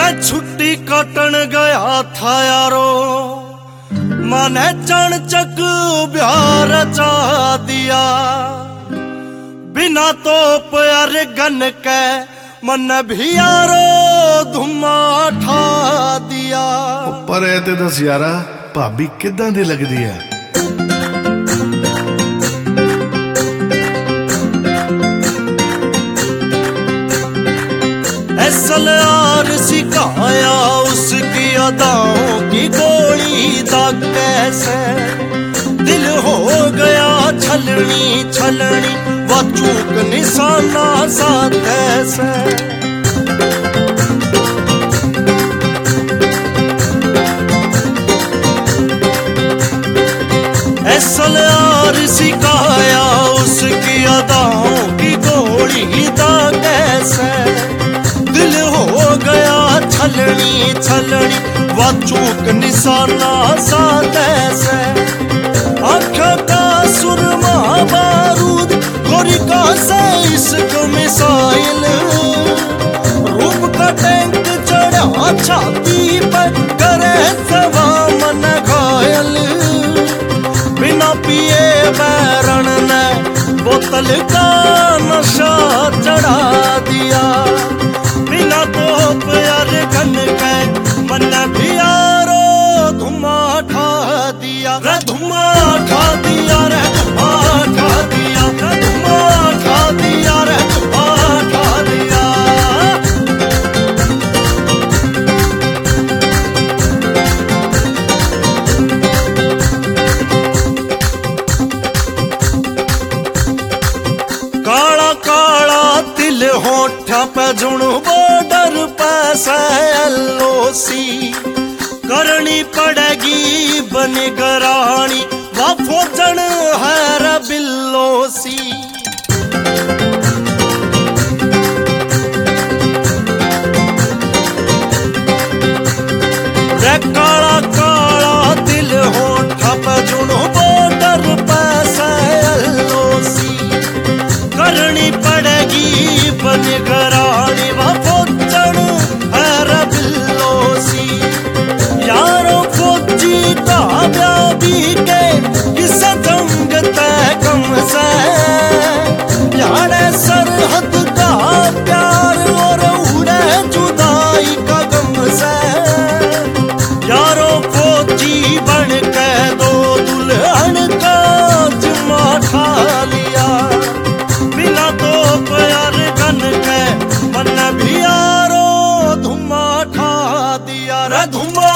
छुट्टी काटन गया था यारो, मैंने चाणचक ब्याह रचा दिया। बिना तो प्यार गन के मन भी यारो धुमा ठा दिया। पर ते दस यारा भाभी किदां दी लगदी है? असल यार सिखाया उसकी अदाओं की गोली दा कैसे, दिल हो गया छलनी छलनी व चूक निशाना सा कैसे। असल यार सिखाया उसकी अदाओं की गोली दा कैसे, दिल हो गया छलनी छलनी व चूक निशाना सा कैसे। आँखों का सुरमा बारूद गोरी का से इश्क मिसाइल, रूप का टैंक चढ़ा छाती पर करे सवा मन घायल। बिना पिए बैरण ने बोतल का नशा चढ़ा दिया। बिना तो प्यार गन के मन भी यारो धुमा ठा दिया रे, धुमा ठा दिया रे, धुमा ठा दिया रे, धुमा ठा दिया रे, धुमा ठा दिया। काला काला तिल होठा पे जुणू बॉर्डर पैसा LOC करनी पड़ेगी बनिगरानी व फौजन है रे बिल्लोसी। रे काला काला दिल होठा पे जुणू बॉर्डर पैसा LOC करनी पड़ेगी बनिगरानी व फौजन है रे बिल्लोसी। यारों फौजी का ब्याह भी के किस जंग तय कम से, यारे सरहद का प्यार और उड़े जुदाई का गम से। यारों फौजी बन के दो दुल्हन का जिम्मा ठा लिया। बिना तो प्यार गन के मन भी यारो धुमा ठा दिया रे, धुमा